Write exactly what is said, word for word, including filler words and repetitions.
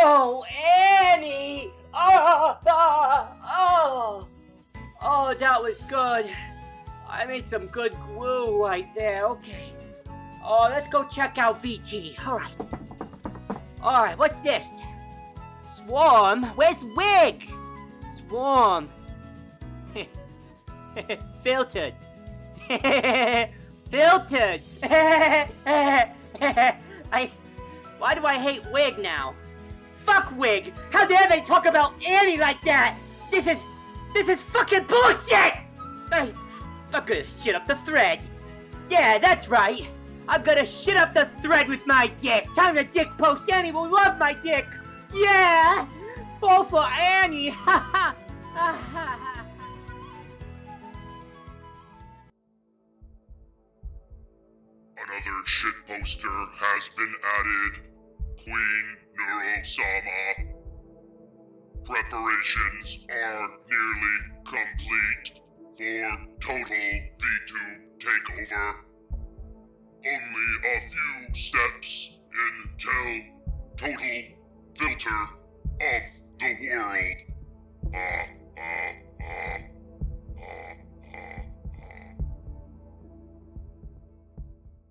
Oh, Annie! Oh, oh, oh! Oh, that was good. I made some good glue right there. Okay. Oh, let's go check out V T. Alright. Alright, what's this? Swarm? Where's Wig? Swarm. Filtered. Filtered. I... Why do I hate Wig now? Fuck Wig! How dare they talk about Annie like that? This is... This is fucking bullshit! I, I'm gonna shit up the thread. Yeah, that's right. I'm gonna shit up the thread with my dick. Time to dick post. Annie will love my dick. Yeah! Fall for Annie. Ha ha. Ha ha ha. Another shit poster has been added. Queen Neurosama. Preparations are nearly complete for total VTube takeover. Only a few steps until total filter of the world.